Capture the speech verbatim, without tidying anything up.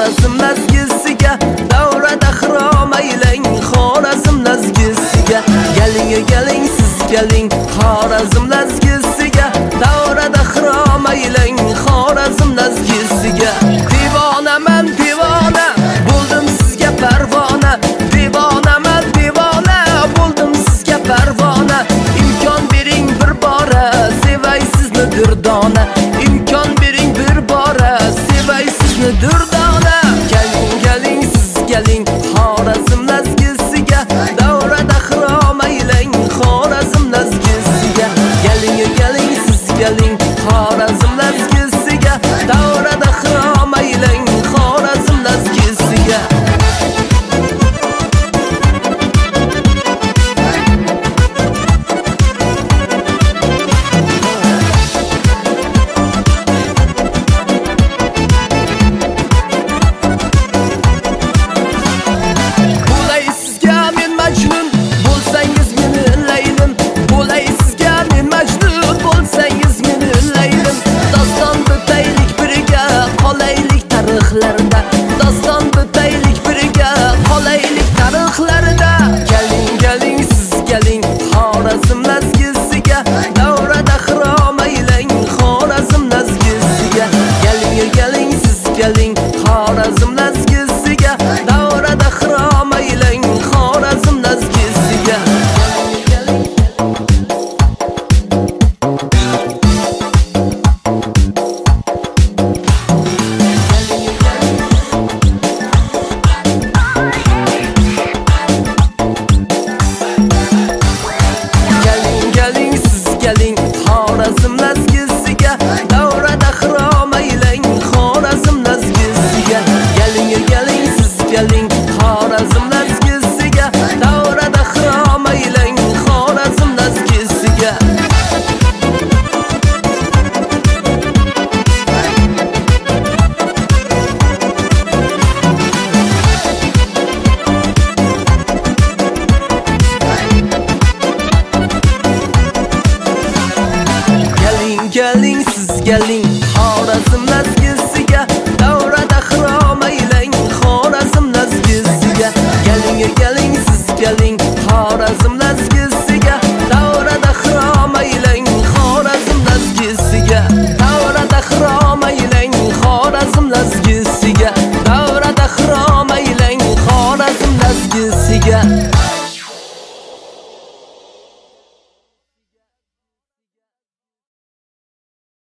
Xorazm nazgisiga davrada xirom aylang Xorazm nazgisiga galing galing siz galing Xorazm nazgisiga davrada xirom aylang Xorazm nazgisiga divonaman divona bo'ldim sizga parvona divonaman divona bo'ldim sizga parvona imkon bering bir bora sevay sizni durdona imkon bering bir bora sevay sizni durdona galing galing siz galing Xorazm nazgisiga davrada xirom aylang Xorazm nazgisiga galing galing siz galing Xorazm nazgisiga davrada xirom aylang Xorazm nazgisiga Doston bitaylik birga qolaylik tarixlarda galing galing siz galing Xorazm nazgisiga davrada xirom aylang Xorazm nazgisiga galing galing siz galing Xorazm nazgisiga davrada xirom aylang Xorazm nazgisiga Xorazm nazgisiga davrada xirom aylang Xorazm nazgisiga galing galing siz galing Xorazm nazgisiga davrada xirom aylang Xorazm nazgisiga galing siz galing